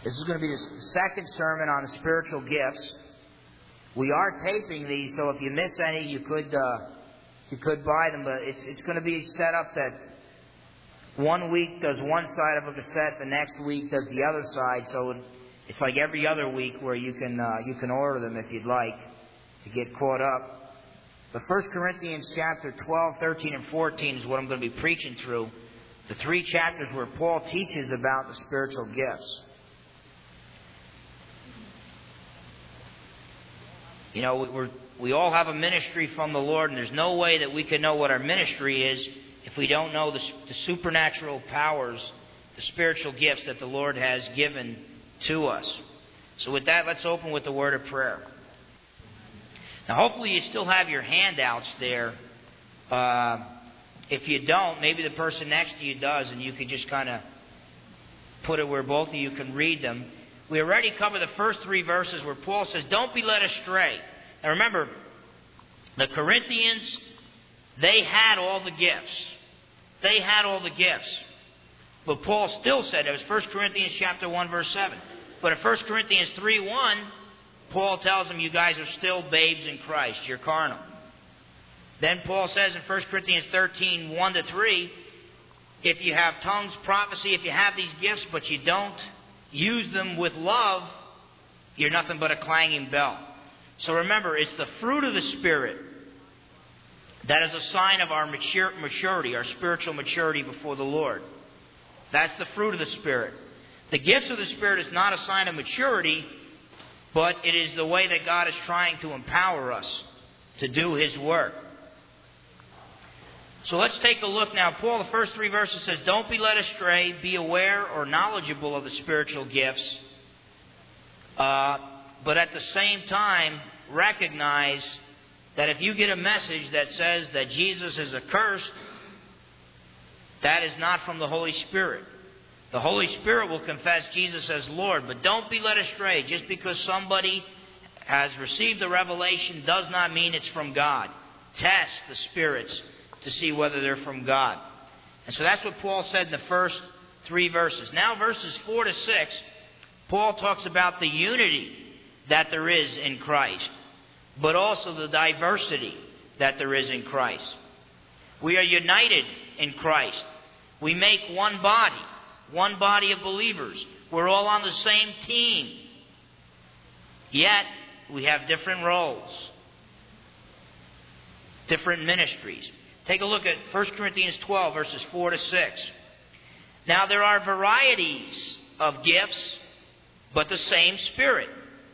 This is going to be the second sermon on the spiritual gifts. We are taping these, so if you miss any, you could buy them. But it's going to be set up that 1 week does one side of a cassette, the next week does the other side. So it's like every other week where you can order them if you'd like to get caught up. But 1 Corinthians chapter 12, 13, and 14 is what I'm going to be preaching through. The 3 chapters where Paul teaches about the spiritual gifts. You know, we all have a ministry from the Lord, and there's no way that we can know what our ministry is if we don't know the supernatural powers, the spiritual gifts that the Lord has given to us. So with that, let's open with the word of prayer. Now, hopefully you still have your handouts there. If you don't, maybe the person next to you does, and you could just kind of put it where both of you can read them. We already covered the first 3 verses where Paul says, don't be led astray. Now remember, the Corinthians, they had all the gifts. They had all the gifts. But Paul still said, it was 1 Corinthians chapter 1, verse 7. But in 1 Corinthians 3:1, Paul tells them, you guys are still babes in Christ. You're carnal. Then Paul says in 1 Corinthians 13, 1-3, if you have tongues, prophecy, if you have these gifts, but you don't use them with love, you're nothing but a clanging bell. So remember, it's the fruit of the Spirit that is a sign of our maturity, our spiritual maturity before the Lord. That's the fruit of the Spirit. The gifts of the Spirit is not a sign of maturity, but it is the way that God is trying to empower us to do His work. So let's take a look now. Paul, the first 3 verses says, don't be led astray, be aware or knowledgeable of the spiritual gifts, but at the same time, recognize that if you get a message that says that Jesus is accursed, that is not from the Holy Spirit. The Holy Spirit will confess Jesus as Lord, but don't be led astray. Just because somebody has received a revelation does not mean it's from God. Test the spirits to see whether they're from God. And so that's what Paul said in the first 3 verses. Now verses 4-6, Paul talks about the unity that there is in Christ, but also the diversity that there is in Christ. We are united in Christ. We make one body of believers. We're all on the same team. Yet, we have different roles, different ministries. Take a look at 1 Corinthians 12, verses 4-6. Now there are varieties of gifts, but the same Spirit.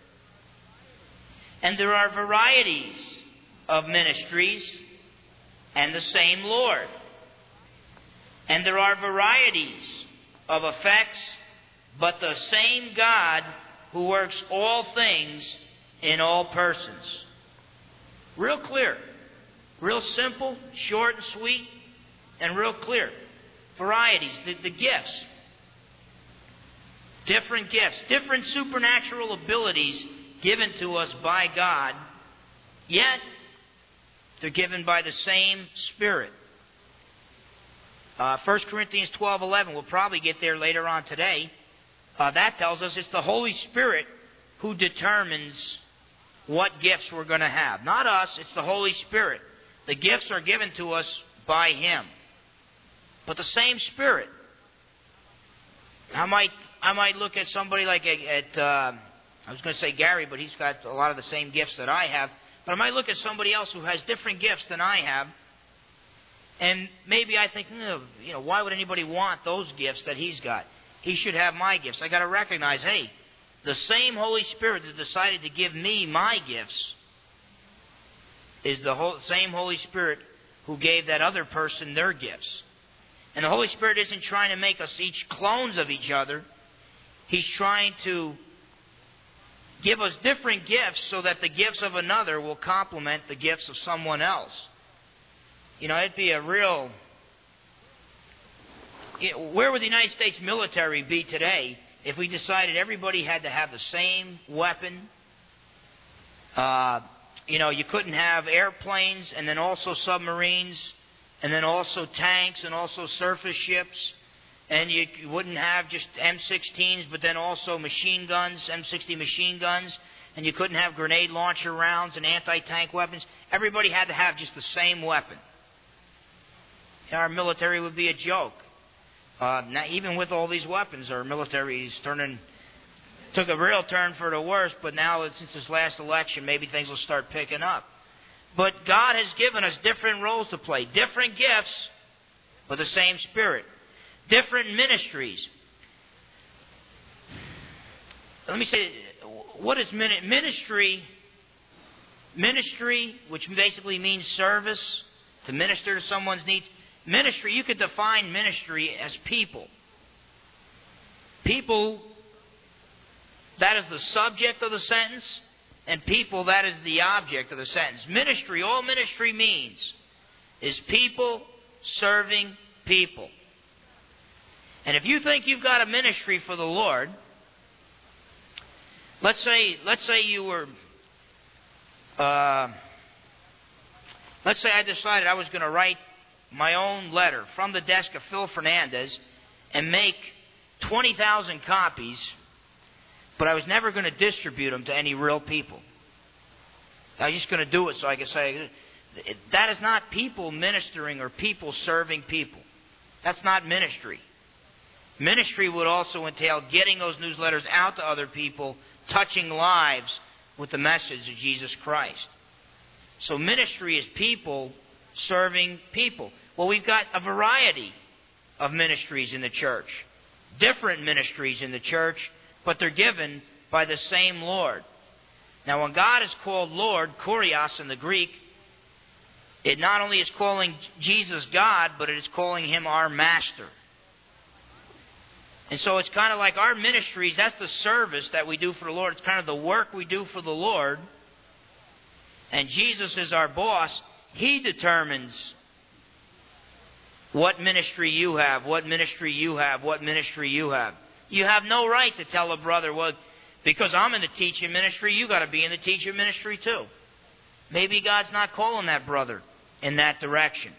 And there are varieties of ministries, and the same Lord. And there are varieties of effects, but the same God who works all things in all persons. Real clear. Real simple, short and sweet, and real clear. Varieties, the gifts. Different gifts, different supernatural abilities given to us by God, yet they're given by the same Spirit. 1 Corinthians 12:11, we'll probably get there later on today. That tells us it's the Holy Spirit who determines what gifts we're going to have. Not us, it's the Holy Spirit. The gifts are given to us by Him. But the same Spirit. I might look at somebody like I was going to say Gary, but he's got a lot of the same gifts that I have. But I might look at somebody else who has different gifts than I have, and maybe I think, why would anybody want those gifts that he's got? He should have my gifts. I got to recognize, hey, the same Holy Spirit that decided to give me my gifts is the same Holy Spirit who gave that other person their gifts. And the Holy Spirit isn't trying to make us each clones of each other. He's trying to give us different gifts so that the gifts of another will complement the gifts of someone else. It'd be a real... Where would the United States military be today if we decided everybody had to have the same weapon? You couldn't have airplanes and then also submarines and then also tanks and also surface ships and you wouldn't have just M16s, but then also machine guns, M60 machine guns, and you couldn't have grenade launcher rounds and anti-tank weapons. Everybody had to have just the same weapon. Our military would be a joke. Now, even with all these weapons, our military is took a real turn for the worse, but now since this last election, maybe things will start picking up. But God has given us different roles to play, different gifts, but the same Spirit. Different ministries. Let me say, what is ministry? Ministry, which basically means service, to minister to someone's needs. Ministry, you could define ministry as people. People, that is the subject of the sentence, and people, that is the object of the sentence. Ministry, all ministry means is people serving people. And if you think you've got a ministry for the Lord, let's say you were, let's say I decided I was going to write my own letter from the desk of Phil Fernandez and make 20,000 copies, but I was never going to distribute them to any real people. I was just going to do it so I could say, that is not people ministering or people serving people. That's not ministry. Ministry would also entail getting those newsletters out to other people, touching lives with the message of Jesus Christ. So ministry is people serving people. Well, we've got a variety of ministries in the church. Different ministries in the church, but they're given by the same Lord. Now, when God is called Lord, Kurios in the Greek, it not only is calling Jesus God, but it is calling Him our Master. And so it's kind of like our ministries, that's the service that we do for the Lord. It's kind of the work we do for the Lord. And Jesus is our boss. He determines what ministry you have, what ministry you have, what ministry you have. You have no right to tell a brother, well, because I'm in the teaching ministry, you got to be in the teaching ministry too. Maybe God's not calling that brother in that direction.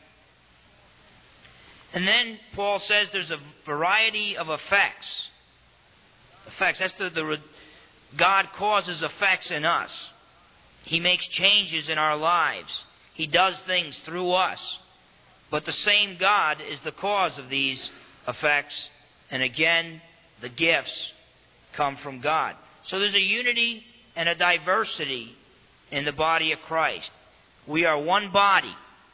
And then Paul says there's a variety of effects. Effects. That's God causes effects in us. He makes changes in our lives. He does things through us. But the same God is the cause of these effects. And again, the gifts come from God. So there's a unity and a diversity in the body of Christ. We are one body.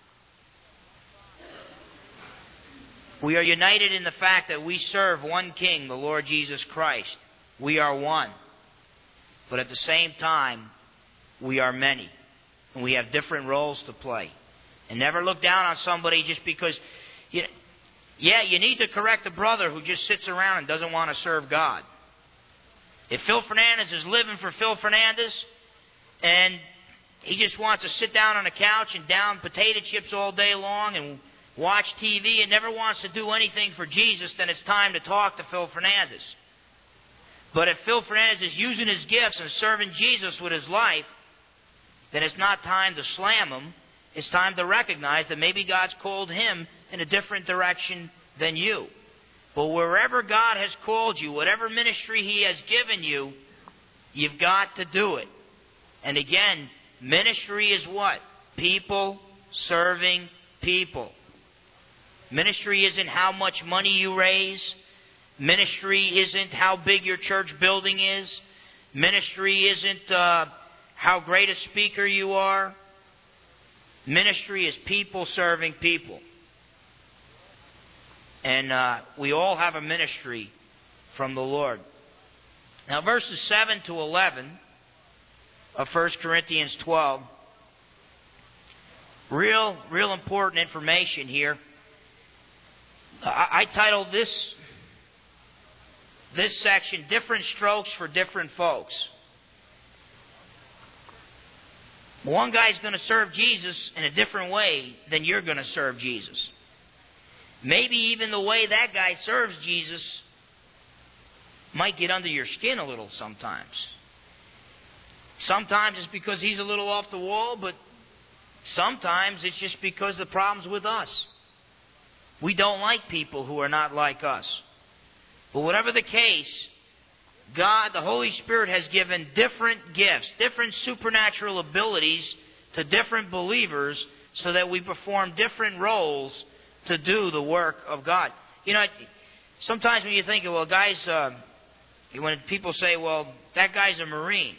We are united in the fact that we serve one King, the Lord Jesus Christ. We are one. But at the same time, we are many. And we have different roles to play. And never look down on somebody just because... you need to correct a brother who just sits around and doesn't want to serve God. If Phil Fernandez is living for Phil Fernandez and he just wants to sit down on a couch and down potato chips all day long and watch TV and never wants to do anything for Jesus, then it's time to talk to Phil Fernandez. But if Phil Fernandez is using his gifts and serving Jesus with his life, then it's not time to slam him. It's time to recognize that maybe God's called him in a different direction than you. But wherever God has called you, whatever ministry He has given you, you've got to do it. And again, ministry is what? People serving people. Ministry isn't how much money you raise. Ministry isn't how big your church building is. Ministry isn't how great a speaker you are. Ministry is people serving people. And we all have a ministry from the Lord. Now, verses 7 to 11 of 1 Corinthians 12, real important information here. I titled this section, Different Strokes for Different Folks. One guy's going to serve Jesus in a different way than you're going to serve Jesus. Maybe even the way that guy serves Jesus might get under your skin a little sometimes. Sometimes it's because he's a little off the wall, but sometimes it's just because the problem's with us. We don't like people who are not like us. But whatever the case, God, the Holy Spirit, has given different gifts, different supernatural abilities to different believers so that we perform different roles to do the work of God. You know, sometimes when you think, well, guys, when people say, well, that guy's a Marine,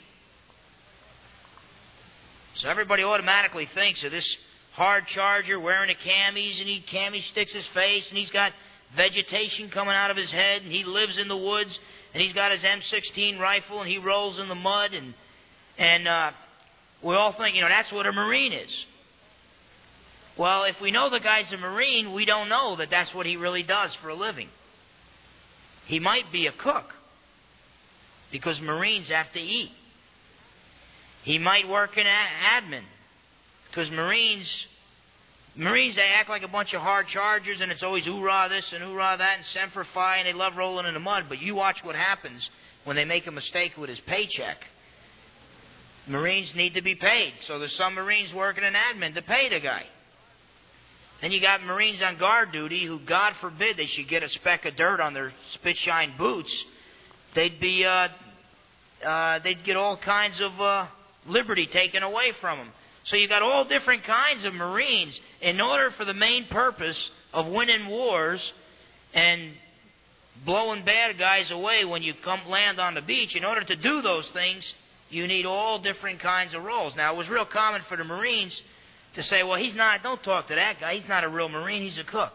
so everybody automatically thinks of this hard charger wearing a camis, and he cami sticks his face, and he's got vegetation coming out of his head, and he lives in the woods, and he's got his M16 rifle, and he rolls in the mud, and we all think, that's what a Marine is. Well, if we know the guy's a Marine, we don't know that that's what he really does for a living. He might be a cook, because Marines have to eat. He might work in admin, because Marines, they act like a bunch of hard chargers, and it's always hoorah this and hoorah that and semper fi, and they love rolling in the mud. But you watch what happens when they make a mistake with his paycheck. Marines need to be paid, so there's some Marines working in admin to pay the guy. Then you got Marines on guard duty who, God forbid, they should get a speck of dirt on their spit-shine boots. They'd get all kinds of liberty taken away from them. So you got all different kinds of Marines. In order for the main purpose of winning wars and blowing bad guys away when you land on the beach, in order to do those things, you need all different kinds of roles. Now, it was real common for the Marines to say, well, don't talk to that guy. He's not a real Marine. He's a cook.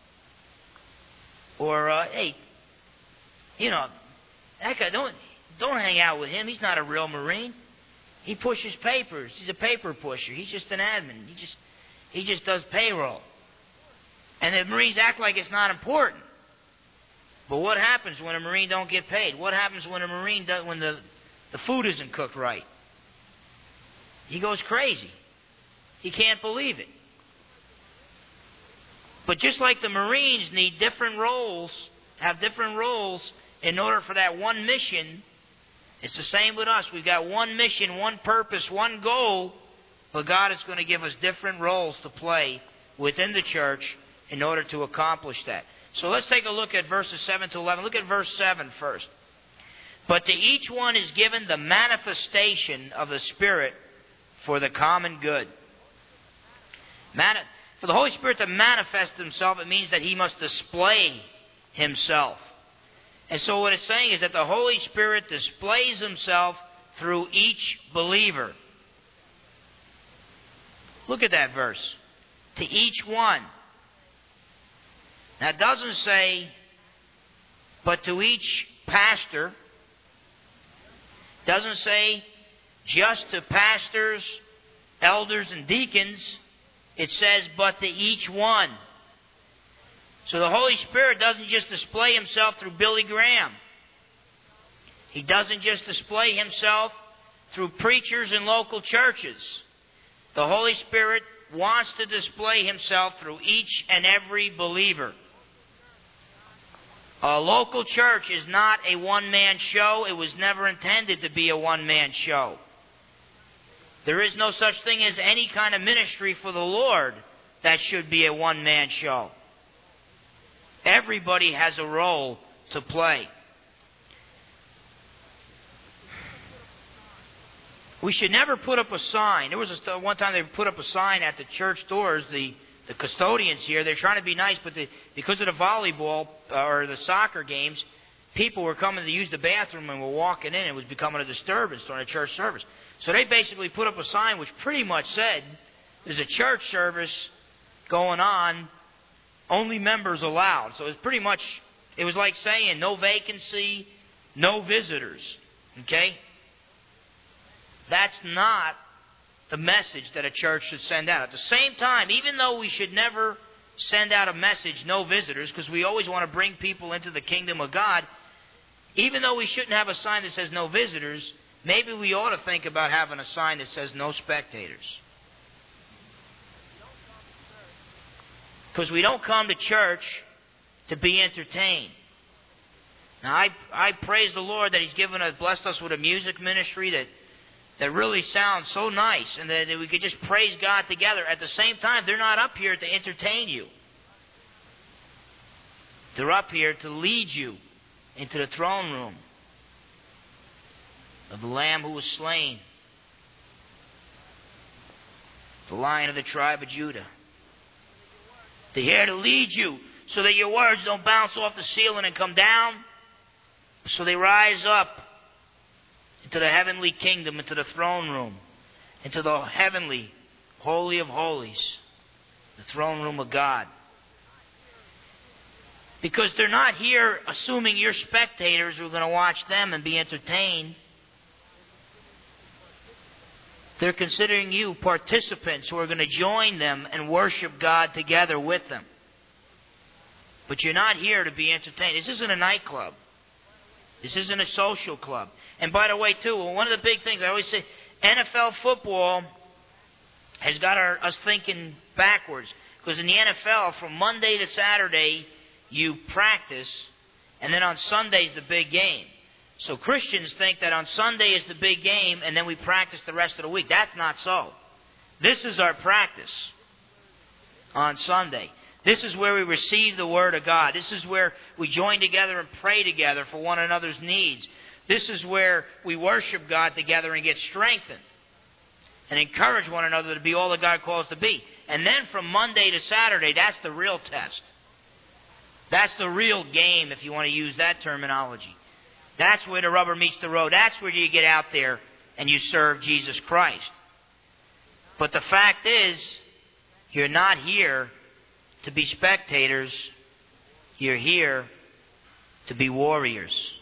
Or, hey, that guy, don't hang out with him. He's not a real Marine. He pushes papers. He's a paper pusher. He's just an admin. He just does payroll. And the Marines act like it's not important. But what happens when a Marine don't get paid? What happens when when the food isn't cooked right? He goes crazy. He can't believe it. But just like the Marines need different roles, have different roles in order for that one mission, it's the same with us. We've got one mission, one purpose, one goal, but God is going to give us different roles to play within the church in order to accomplish that. So let's take a look at verses 7 to 11. Look at verse 7 first. But to each one is given the manifestation of the Spirit for the common good. For the Holy Spirit to manifest Himself, it means that He must display Himself. And so what it's saying is that the Holy Spirit displays Himself through each believer. Look at that verse. To each one. Now it doesn't say, but to each pastor. It doesn't say just to pastors, elders, and deacons. It says, but to each one. So the Holy Spirit doesn't just display Himself through Billy Graham. He doesn't just display Himself through preachers in local churches. The Holy Spirit wants to display Himself through each and every believer. A local church is not a one-man show. It was never intended to be a one-man show. There is no such thing as any kind of ministry for the Lord that should be a one-man show. Everybody has a role to play. We should never put up a sign. There was one time they put up a sign at the church doors. The custodians here, they're trying to be nice, but because of the volleyball or the soccer games, people were coming to use the bathroom and were walking in. It was becoming a disturbance during a church service. So they basically put up a sign which pretty much said, there's a church service going on, only members allowed. So it was like saying no vacancy, no visitors. Okay? That's not the message that a church should send out. At the same time, even though we should never send out a message, no visitors, because we always want to bring people into the kingdom of God, even though we shouldn't have a sign that says no visitors, maybe we ought to think about having a sign that says no spectators. Because we don't come to church to be entertained. Now, I praise the Lord that He's blessed us with a music ministry that really sounds so nice, and that we could just praise God together. At the same time, they're not up here to entertain you. They're up here to lead you into the throne room of the Lamb who was slain, the Lion of the tribe of Judah. They're here to lead you so that your words don't bounce off the ceiling and come down, so they rise up into the heavenly kingdom, into the throne room, into the heavenly Holy of Holies, the throne room of God. Because they're not here assuming you're spectators who are going to watch them and be entertained. They're considering you participants who are going to join them and worship God together with them. But you're not here to be entertained. This isn't a nightclub. This isn't a social club. And by the way, too, one of the big things I always say, NFL football has got us thinking backwards. Because in the NFL, from Monday to Saturday, you practice, and then on Sunday is the big game. So Christians think that on Sunday is the big game, and then we practice the rest of the week. That's not so. This is our practice on Sunday. This is where we receive the Word of God. This is where we join together and pray together for one another's needs. This is where we worship God together and get strengthened and encourage one another to be all that God calls to be. And then from Monday to Saturday, that's the real test. That's the real game, if you want to use that terminology. That's where the rubber meets the road. That's where you get out there and you serve Jesus Christ. But the fact is, you're not here to be spectators. You're here to be warriors.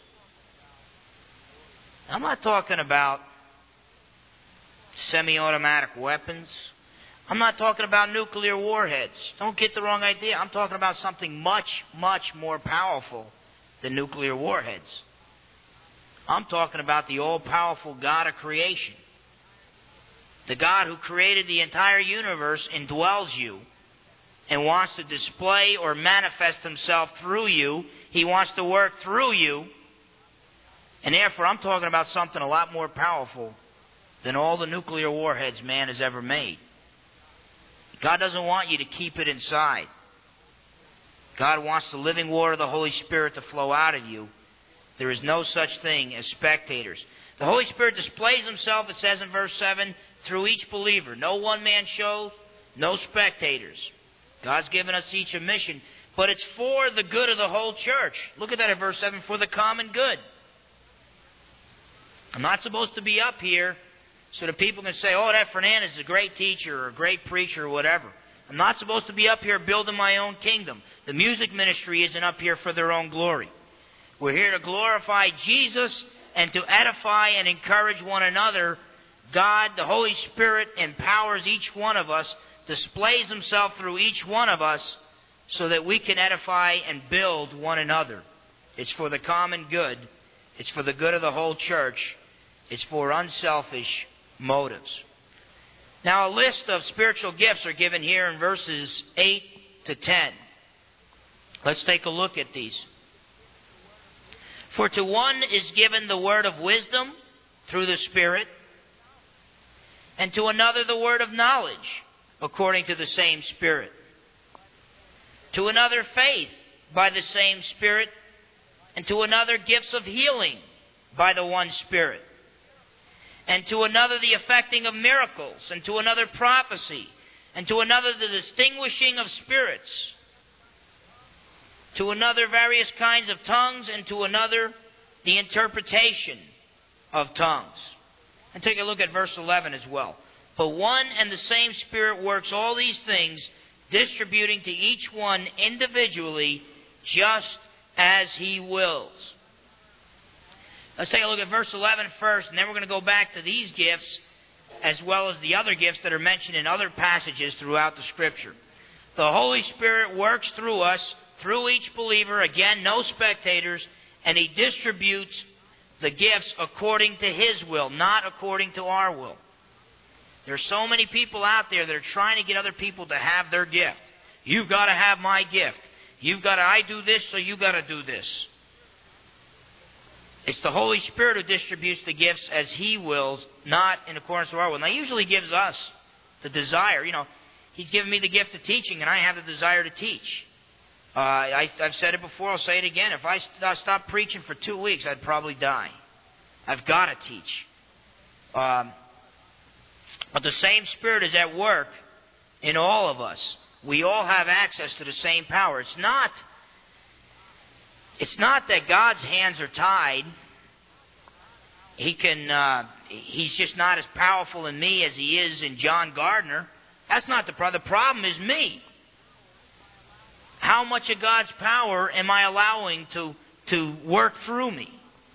I'm not talking about semi-automatic weapons. I'm not talking about nuclear warheads. Don't get the wrong idea. I'm talking about something much, much more powerful than nuclear warheads. I'm talking about the all-powerful God of creation. The God who created the entire universe indwells you and wants to display or manifest Himself through you. He wants to work through you. And therefore, I'm talking about something a lot more powerful than all the nuclear warheads man has ever made. God doesn't want you to keep it inside. God wants the living water of the Holy Spirit to flow out of you. There is no such thing as spectators. The Holy Spirit displays Himself, it says in verse 7, through each believer. No one-man show, no spectators. God's given us each a mission, but it's for the good of the whole church. Look at that in verse 7, for the common good. I'm not supposed to be up here so that people can say, oh, that Fernandez is a great teacher or a great preacher or whatever. I'm not supposed to be up here building my own kingdom. The music ministry isn't up here for their own glory. We're here to glorify Jesus and to edify and encourage one another. God, the Holy Spirit, empowers each one of us, displays Himself through each one of us so that we can edify and build one another. It's for the common good. It's for the good of the whole church. It's for unselfish motives. Now, a list of spiritual gifts are given here in verses 8 to 10. Let's take a look at these. For to one is given the word of wisdom through the Spirit, and to another the word of knowledge according to the same Spirit. To another faith by the same Spirit, and to another gifts of healing by the one Spirit. And to another the effecting of miracles, and to another prophecy, and to another the distinguishing of spirits, to another various kinds of tongues, and to another the interpretation of tongues. And take a look at verse 11 as well. But one and the same Spirit works all these things, distributing to each one individually just as He wills. Let's take a look at verse 11 first, and then we're going to go back to these gifts as well as the other gifts that are mentioned in other passages throughout the Scripture. The Holy Spirit works through us, through each believer, again, no spectators, and He distributes the gifts according to His will, not according to our will. There are so many people out there that are trying to get other people to have their gift. You've got to have my gift. I do this, so you've got to do this. It's the Holy Spirit who distributes the gifts as He wills, not in accordance to our will. Now, He usually gives us the desire. He's given me the gift of teaching, and I have the desire to teach. I've said it before, I'll say it again. If I stopped preaching for 2 weeks, I'd probably die. I've got to teach. But the same Spirit is at work in all of us. We all have access to the same power. It's not that God's hands are tied. He's just not as powerful in me as he is in John Gardner. That's not the problem. The problem is me. How much of God's power am I allowing to work through me?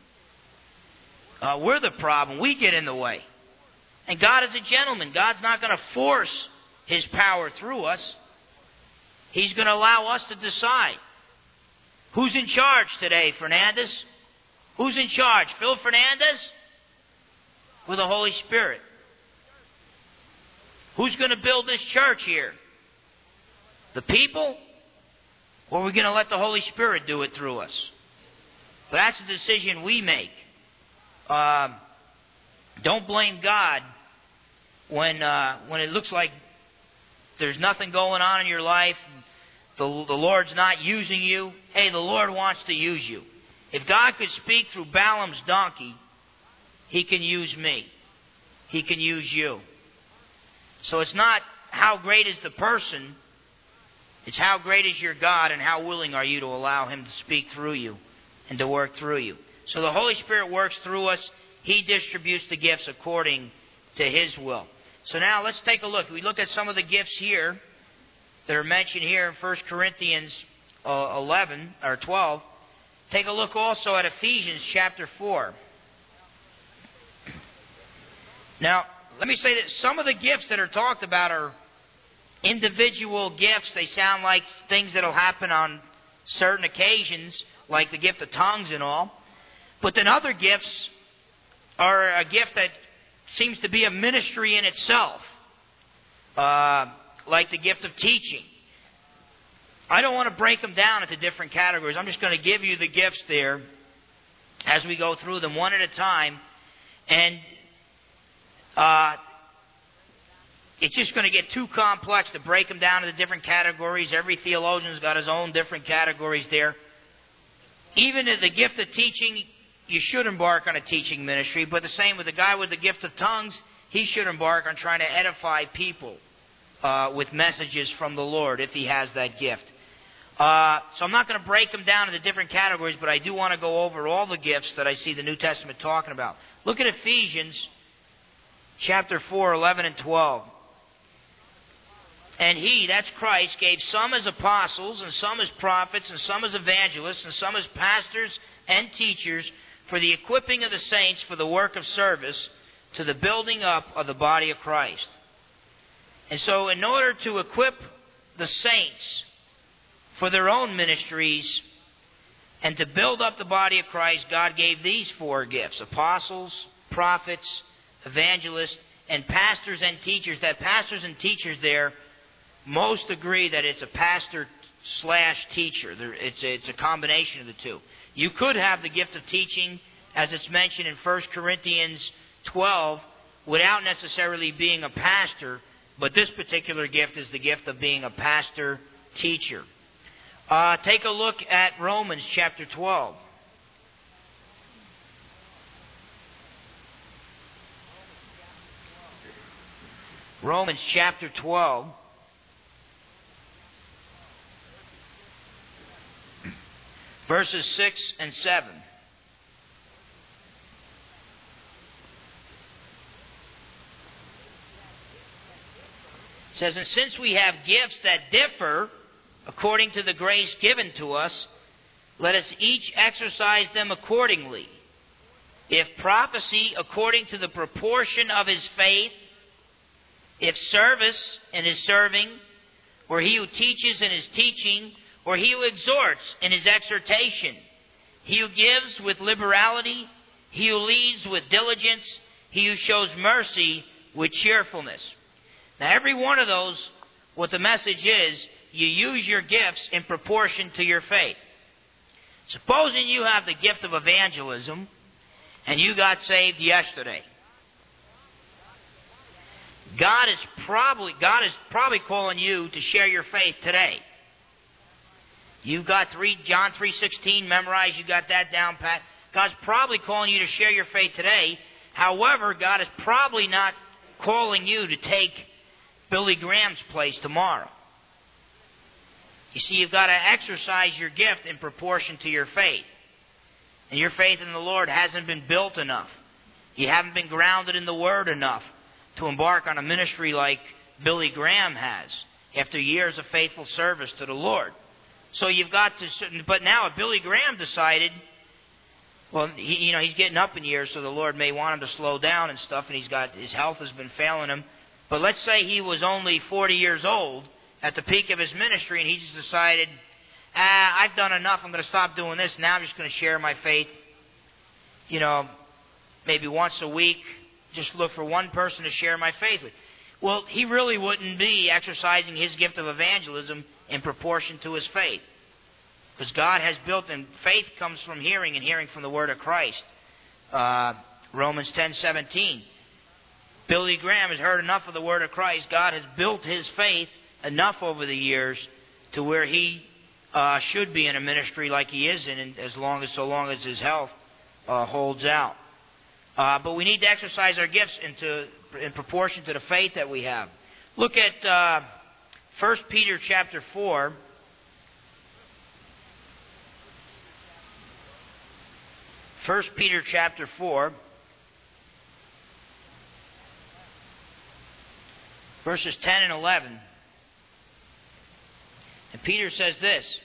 We're the problem. We get in the way. And God is a gentleman. God's not going to force His power through us. He's going to allow us to decide. Who's in charge today, Fernandez? Who's in charge? Phil Fernandez? Or the Holy Spirit? Who's going to build this church here? The people? Or are we going to let the Holy Spirit do it through us? But that's a decision we make. Don't blame God when it looks like there's nothing going on in your life. The Lord's not using you. Hey, the Lord wants to use you. If God could speak through Balaam's donkey, He can use me. He can use you. So it's not how great is the person, it's how great is your God and how willing are you to allow Him to speak through you and to work through you. So the Holy Spirit works through us. He distributes the gifts according to His will. So now let's take a look. We looked at some of the gifts here that are mentioned here in 1 Corinthians 11 or 12. Take a look also at Ephesians chapter 4. Now, let me say that some of the gifts that are talked about are individual gifts. They sound like things that will happen on certain occasions, like the gift of tongues and all. But then other gifts are a gift that seems to be a ministry in itself, like the gift of teaching. I don't want to break them down into different categories. I'm just going to give you the gifts there as we go through them one at a time. And it's just going to get too complex to break them down into different categories. Every theologian's got his own different categories there. Even in the gift of teaching, you should embark on a teaching ministry. But the same with the guy with the gift of tongues, he should embark on trying to edify people with messages from the Lord if he has that gift. So I'm not going to break them down into different categories, but I do want to go over all the gifts that I see the New Testament talking about. Look at Ephesians chapter 4, 11 and 12. And He, that's Christ, gave some as apostles, and some as prophets, and some as evangelists, and some as pastors and teachers, for the equipping of the saints for the work of service, to the building up of the body of Christ. And so in order to equip the saints for their own ministries and to build up the body of Christ, God gave these 4 gifts: apostles, prophets, evangelists, and pastors and teachers. That pastors and teachers there, most agree that it's a pastor/teacher. It's a combination of the two. You could have the gift of teaching, as it's mentioned in 1 Corinthians 12, without necessarily being a pastor, but this particular gift is the gift of being a pastor-teacher. Take a look at Romans chapter 12. Romans chapter 12. Verses 6 and 7. It says, and since we have gifts that differ according to the grace given to us, let us each exercise them accordingly. If prophecy, according to the proportion of his faith; if service, in his serving; or he who teaches in his teaching; or he who exhorts in his exhortation; he who gives with liberality; he who leads with diligence; he who shows mercy with cheerfulness. Now, every one of those, what the message is, you use your gifts in proportion to your faith. Supposing you have the gift of evangelism and you got saved yesterday. God is probably calling you to share your faith today. You've got John 3:16 memorized. You got that down pat. God's probably calling you to share your faith today. However, God is probably not calling you to take Billy Graham's place tomorrow. You see, you've got to exercise your gift in proportion to your faith. And your faith in the Lord hasn't been built enough. You haven't been grounded in the Word enough to embark on a ministry like Billy Graham has after years of faithful service to the Lord. So you've got to... But now if Billy Graham decided... Well, he's getting up in years, so the Lord may want him to slow down and stuff, and his health has been failing him. But let's say he was only 40 years old at the peak of his ministry, and he just decided, I've done enough, I'm going to stop doing this, now I'm just going to share my faith, maybe once a week, just look for one person to share my faith with. Well, he really wouldn't be exercising his gift of evangelism in proportion to his faith. Because God has built, and faith comes from hearing, and hearing from the Word of Christ. Romans 10:17. Billy Graham has heard enough of the Word of Christ. God has built his faith enough over the years to where he should be in a ministry like he is in, so long as his health holds out. But we need to exercise our gifts in proportion to the faith that we have. Look at 1 Peter chapter 4. 1 Peter chapter 4, verses 10 and 11. And Peter says this: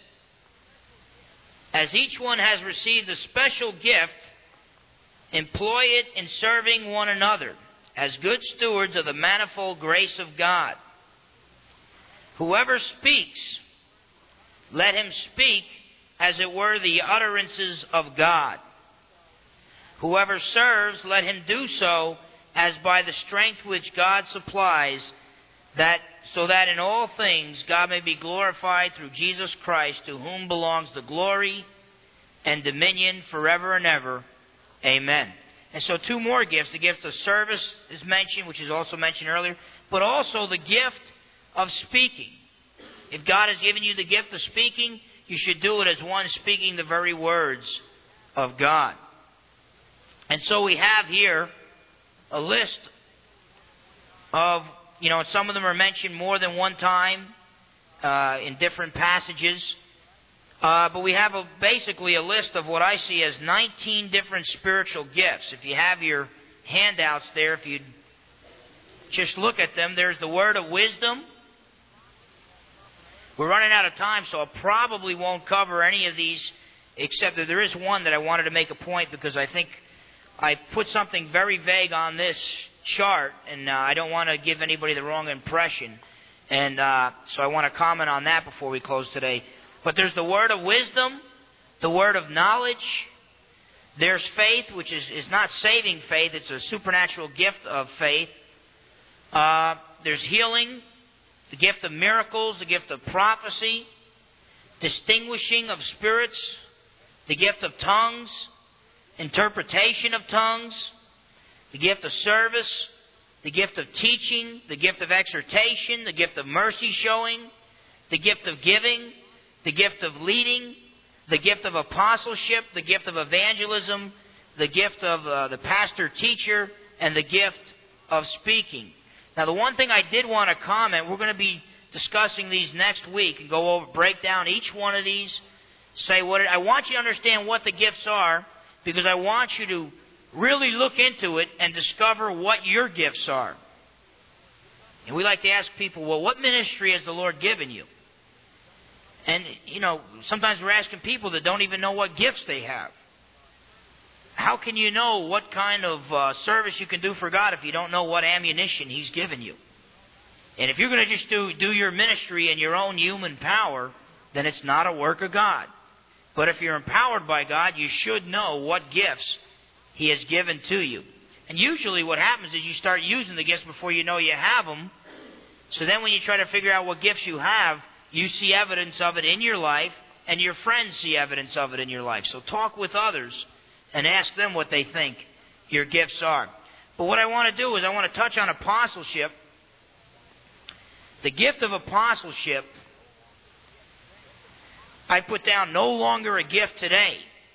as each one has received a special gift, employ it in serving one another as good stewards of the manifold grace of God. Whoever speaks, let him speak as it were the utterances of God. Whoever serves, let him do so as by the strength which God supplies, so that in all things God may be glorified through Jesus Christ, to whom belongs the glory and dominion forever and ever. Amen. And so two more gifts. The gift of service is mentioned, which is also mentioned earlier, but also the gift of speaking. If God has given you the gift of speaking, you should do it as one speaking the very words of God. And so we have here a list of, some of them are mentioned more than one time in different passages. But we have basically a list of what I see as 19 different spiritual gifts. If you have your handouts there, if you just look at them, there's the word of wisdom. We're running out of time, so I probably won't cover any of these, except that there is one that I wanted to make a point, because I think I put something very vague on this chart, and I don't want to give anybody the wrong impression. And so I want to comment on that before we close today. But there's the word of wisdom, the word of knowledge. There's faith, which is not saving faith. It's a supernatural gift of faith. There's healing, the gift of miracles, the gift of prophecy, distinguishing of spirits, the gift of tongues, interpretation of tongues, the gift of service, the gift of teaching, the gift of exhortation, the gift of mercy showing, the gift of giving, the gift of leading, the gift of apostleship, the gift of evangelism, the gift of the pastor-teacher, and the gift of speaking. Now, the one thing I did want to comment, we're going to be discussing these next week and go over, break down each one of these, say what I want you to understand what the gifts are, because I want you to really look into it and discover what your gifts are. And we like to ask people, well, what ministry has the Lord given you? And, sometimes we're asking people that don't even know what gifts they have. How can you know what kind of service you can do for God if you don't know what ammunition He's given you? And if you're going to just do your ministry in your own human power, then it's not a work of God. But if you're empowered by God, you should know what gifts He has given to you. And usually what happens is you start using the gifts before you know you have them. So then when you try to figure out what gifts you have, you see evidence of it in your life, and your friends see evidence of it in your life. So talk with others and ask them what they think your gifts are. But what I want to do is I want to touch on apostleship. The gift of apostleship I put down no longer a gift today.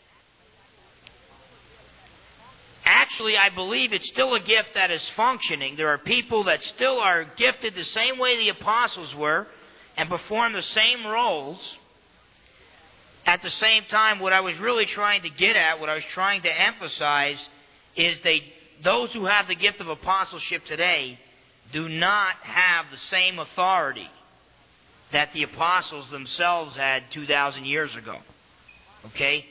Actually, I believe it's still a gift that is functioning. There are people that still are gifted the same way the apostles were and perform the same roles. At the same time, what I was really trying to get at, what I was trying to emphasize, is those who have the gift of apostleship today do not have the same authority that the apostles themselves had 2,000 years ago. Okay?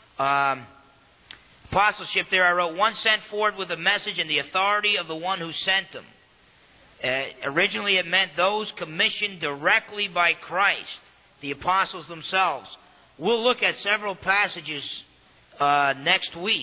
Apostleship there, I wrote, one sent forward with a message and the authority of the one who sent them. Originally it meant those commissioned directly by Christ, the apostles themselves. We'll look at several passages next week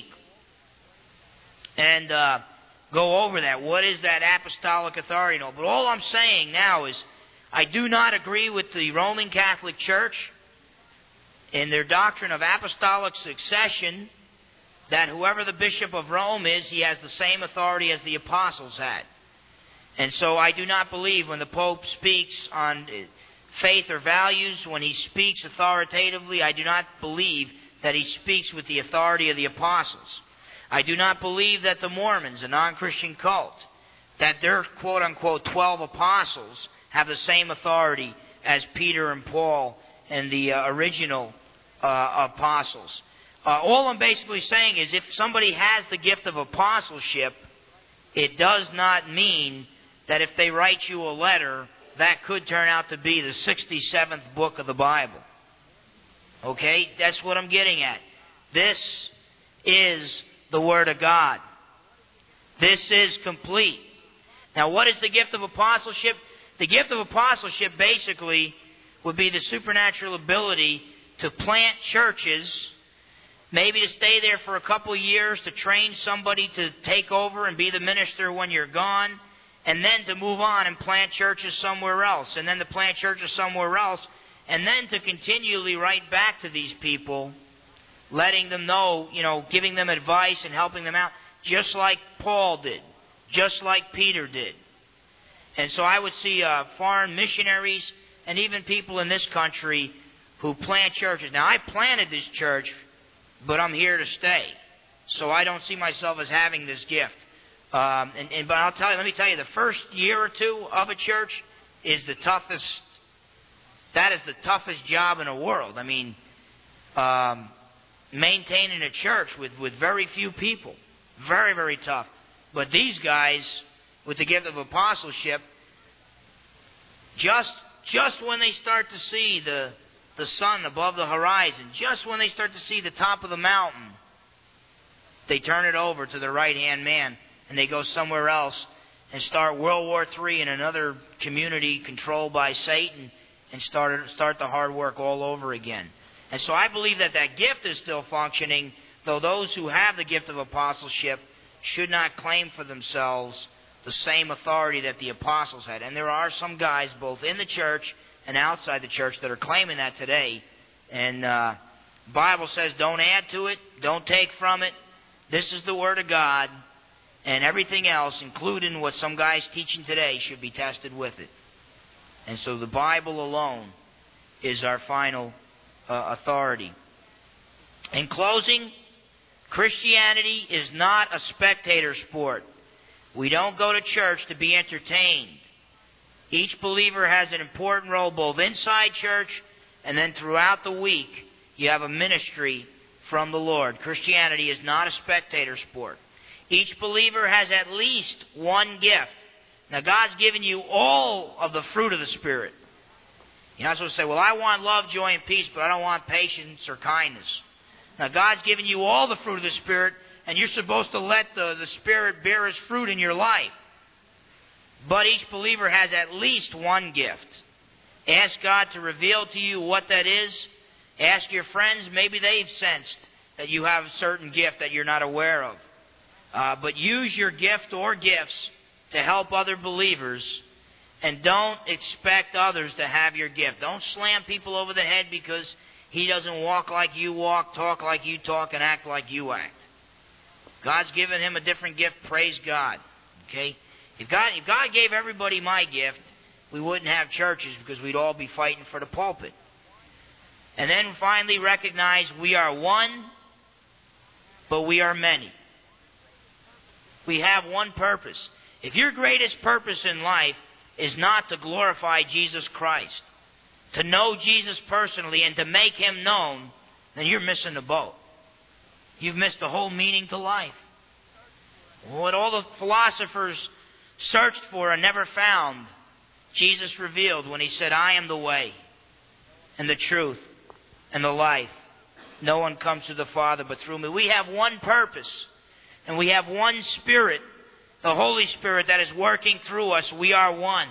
and go over that. What is that apostolic authority? No, but all I'm saying now is I do not agree with the Roman Catholic Church in their doctrine of apostolic succession, that whoever the Bishop of Rome is, he has the same authority as the apostles had. And so I do not believe when the Pope speaks on faith or values, when he speaks authoritatively, I do not believe that he speaks with the authority of the apostles. I do not believe that the Mormons, a non-Christian cult, that their quote-unquote 12 apostles have the same authority as Peter and Paul and the original apostles. All I'm basically saying is if somebody has the gift of apostleship, it does not mean that if they write you a letter, that could turn out to be the 67th book of the Bible. Okay? That's what I'm getting at. This is the Word of God. This is complete. Now, what is the gift of apostleship? The gift of apostleship basically would be the supernatural ability to plant churches, maybe to stay there for a couple of years, to train somebody to take over and be the minister when you're gone, and then to move on and plant churches somewhere else, and then to plant churches somewhere else, and then to continually write back to these people, letting them know, giving them advice and helping them out, just like Paul did, just like Peter did. And so I would see foreign missionaries and even people in this country who plant churches. Now, I planted this church, but I'm here to stay. So I don't see myself as having this gift. But let me tell you, the first year or two of a church is the toughest. That is the toughest job in the world. I mean, maintaining a church with very few people, very, very tough. But these guys, with the gift of apostleship, just when they start to see the sun above the horizon, just when they start to see the top of the mountain, they turn it over to the right-hand man, and they go somewhere else and start World War III in another community controlled by Satan and start the hard work all over again. And so I believe that gift is still functioning, though those who have the gift of apostleship should not claim for themselves the same authority that the apostles had. And there are some guys both in the church and outside the church that are claiming that today. And the Bible says don't add to it, don't take from it. This is the Word of God, and everything else, including what some guy's teaching today, should be tested with it. And so the Bible alone is our final authority. In closing, Christianity is not a spectator sport. We don't go to church to be entertained. Each believer has an important role both inside church and then throughout the week. You have a ministry from the Lord. Christianity is not a spectator sport. Each believer has at least one gift. Now, God's given you all of the fruit of the Spirit. You're not supposed to say, well, I want love, joy, and peace, but I don't want patience or kindness. Now, God's given you all the fruit of the Spirit, and you're supposed to let the Spirit bear His fruit in your life. But each believer has at least one gift. Ask God to reveal to you what that is. Ask your friends. Maybe they've sensed that you have a certain gift that you're not aware of. But use your gift or gifts to help other believers. And don't expect others to have your gift. Don't slam people over the head because he doesn't walk like you walk, talk like you talk, and act like you act. God's given him a different gift. Praise God. Okay? If God gave everybody my gift, we wouldn't have churches because we'd all be fighting for the pulpit. And then finally recognize we are one, but we are many. We have one purpose. If your greatest purpose in life is not to glorify Jesus Christ, to know Jesus personally and to make Him known, then you're missing the boat. You've missed the whole meaning to life. What all the philosophers searched for and never found, Jesus revealed when He said, I am the way and the truth and the life. No one comes to the Father but through me. We have one purpose, and we have one Spirit, the Holy Spirit that is working through us. We are one.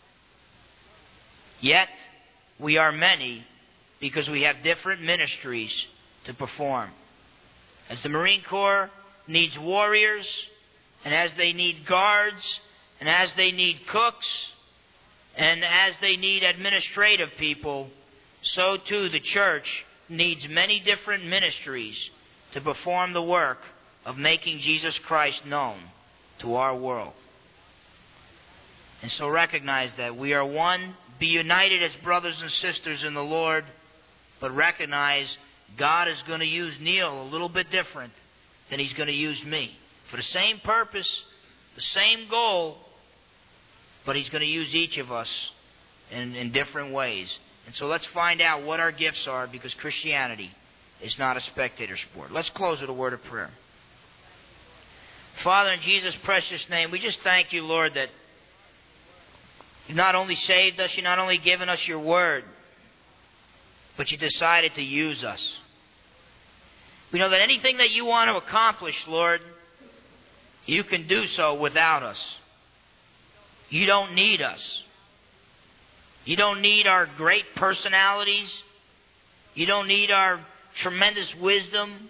Yet, we are many because we have different ministries to perform. As the Marine Corps needs warriors, and as they need guards, and as they need cooks, and as they need administrative people, so too the church needs many different ministries to perform the work of making Jesus Christ known to our world. And so recognize that we are one. Be united as brothers and sisters in the Lord, but recognize God is going to use Neil a little bit different than He's going to use me. For the same purpose, the same goal, but He's going to use each of us in different ways. And so let's find out what our gifts are, because Christianity is not a spectator sport. Let's close with a word of prayer. Father, in Jesus' precious name, we just thank You, Lord, that You've not only saved us, You've not only given us Your word, but You decided to use us. We know that anything that You want to accomplish, Lord, You can do so without us. You don't need us. You don't need our great personalities. You don't need our tremendous wisdom.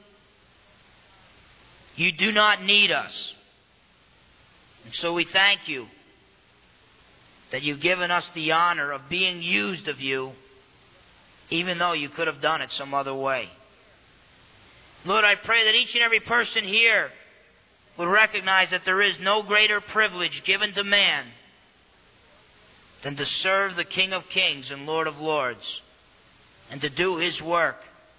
You do not need us. And so we thank You that You've given us the honor of being used of You, even though You could have done it some other way. Lord, I pray that each and every person here would recognize that there is no greater privilege given to man than to serve the King of Kings and Lord of Lords, and to do His work.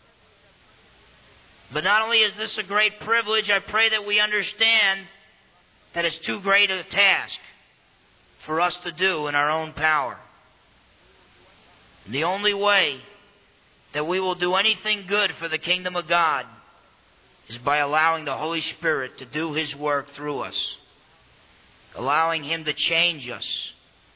But not only is this a great privilege, I pray that we understand that it's too great a task for us to do in our own power. The only way that we will do anything good for the kingdom of God is by allowing the Holy Spirit to do His work through us, allowing Him to change us,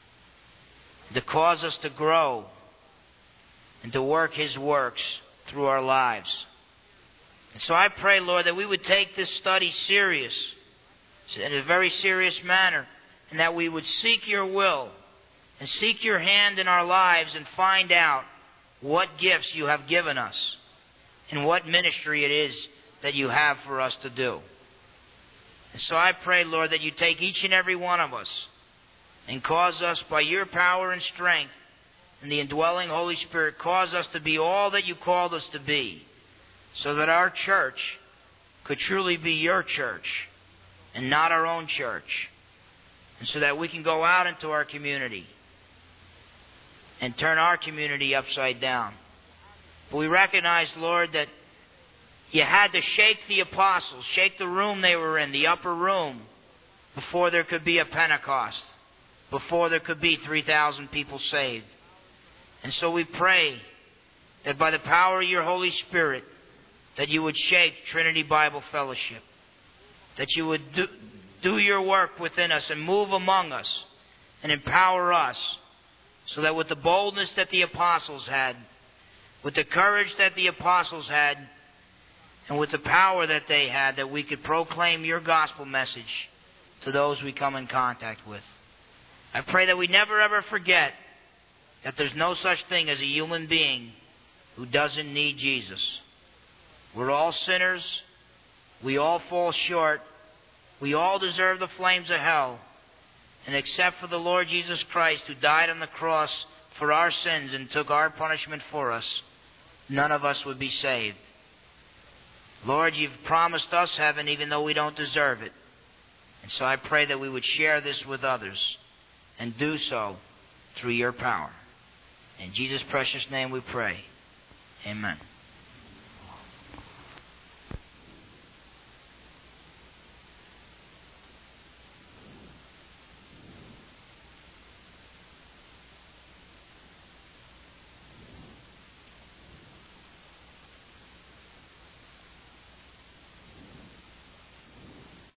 to cause us to grow, and to work His works through our lives. And so I pray, Lord, that we would take this study serious, in a very serious manner, and that we would seek Your will and seek Your hand in our lives and find out what gifts You have given us and what ministry it is that You have for us to do. And so I pray, Lord, that You take each and every one of us and cause us by Your power and strength and the indwelling Holy Spirit, cause us to be all that You called us to be, so that our church could truly be Your church and not our own church, and so that we can go out into our community and turn our community upside down. But we recognize, Lord, that You had to shake the apostles, shake the room they were in, the upper room, before there could be a Pentecost, before there could be 3,000 people saved. And so we pray that by the power of Your Holy Spirit, that You would shake Trinity Bible Fellowship, that You would do Your work within us and move among us and empower us, so that with the boldness that the apostles had, with the courage that the apostles had, and with the power that they had, that we could proclaim Your gospel message to those we come in contact with. I pray that we never ever forget that there's no such thing as a human being who doesn't need Jesus. We're all sinners. We all fall short. We all deserve the flames of hell. And except for the Lord Jesus Christ, who died on the cross for our sins and took our punishment for us, none of us would be saved. Lord, You've promised us heaven even though we don't deserve it. And so I pray that we would share this with others and do so through Your power. In Jesus' precious name we pray. Amen.